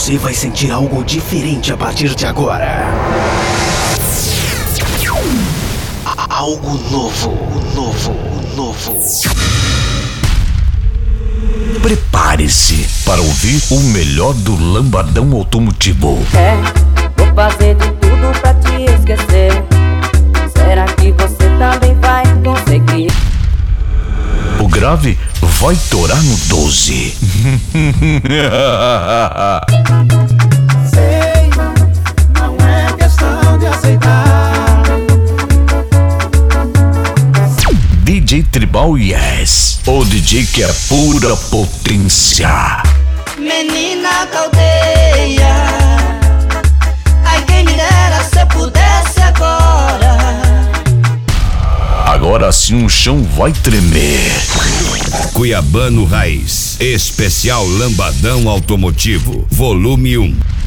Você vai sentir algo diferente a partir de agora. Algo novo. Prepare-se para ouvir o melhor do Lambadão Automotivo. Vou fazer de tudo pra te esquecer. Será que você também vai conseguir? O grave vai torar no 12. Sei, não é questão de aceitar. DJ Tribal Yes, o DJ que é pura potência. Menina caldeia, ai quem me dera se eu pudesse agora. Agora sim o chão vai tremer. Cuiabano Raiz, especial Lambadão Automotivo, volume 1.